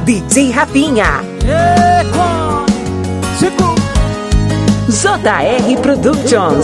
DJ Rafinha. JR Productions.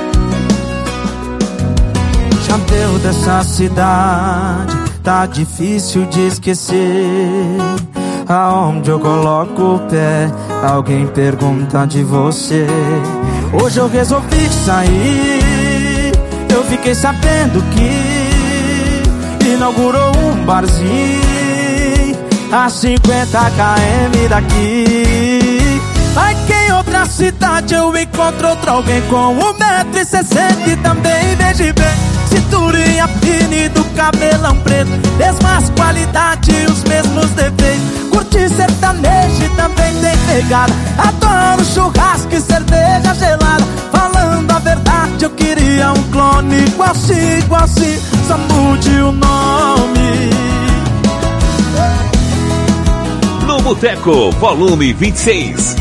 Já deu dessa cidade, tá difícil de esquecer. Aonde eu coloco o pé, alguém pergunta de você. Hoje eu resolvi sair, eu fiquei sabendo que inaugurou um barzinho a 50 km daqui. Ai, que em outra cidade eu encontro outro alguém com 1,60 m e também vejo bem. Cinturinha fina e do cabelão preto, mesmas qualidades e os mesmos defeitos. Curti sertanejo e também tem pegada. Adoro churrasco e cerveja gelada. Falando a verdade, eu queria um clone igual assim, só mude o nome. No Boteco, volume 26.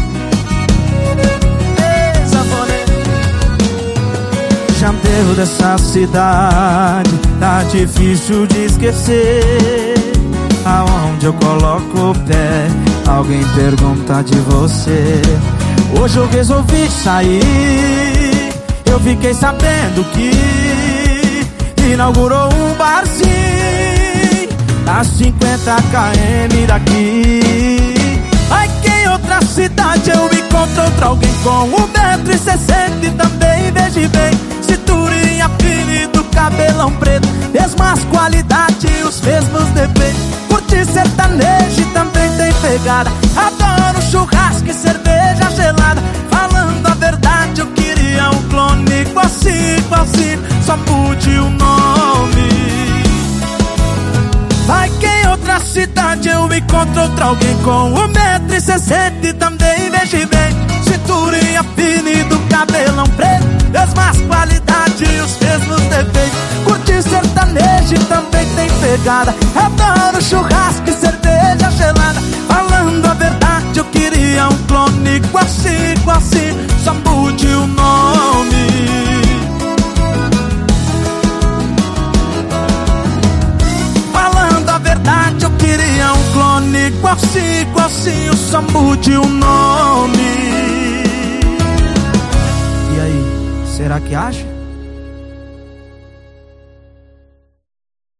Já deu dessa cidade, tá difícil de esquecer. Aonde eu coloco o pé, alguém pergunta de você. Hoje eu resolvi sair, eu fiquei sabendo que inaugurou um barzinho a 50 km daqui. Ai, que em outra cidade eu encontro outro alguém com 1,60 m e também vejo bem. Cinturinha fina e do cabelão preto, mesmas qualidades e os mesmos defeitos. Curti sertanejo e também tem pegada. Adoro churrasco e cerveja gelada. Falando a verdade, eu queria um clone igual assim, só mude o nome. Vai que em outra cidade eu encontro outro alguém com 1,60 m e também vejo bem. Cinturinha fina e do cabelão preto, mesmas qualidades e os mesmos defeitos. Curti sertanejo e também tem pegada. Adoro churrasco e cerveja gelada. Falando a verdade, eu queria um clone igual assim, só mude o nome. Falando a verdade, eu queria um clone igual assim, só mude o nome. E aí, será que acha?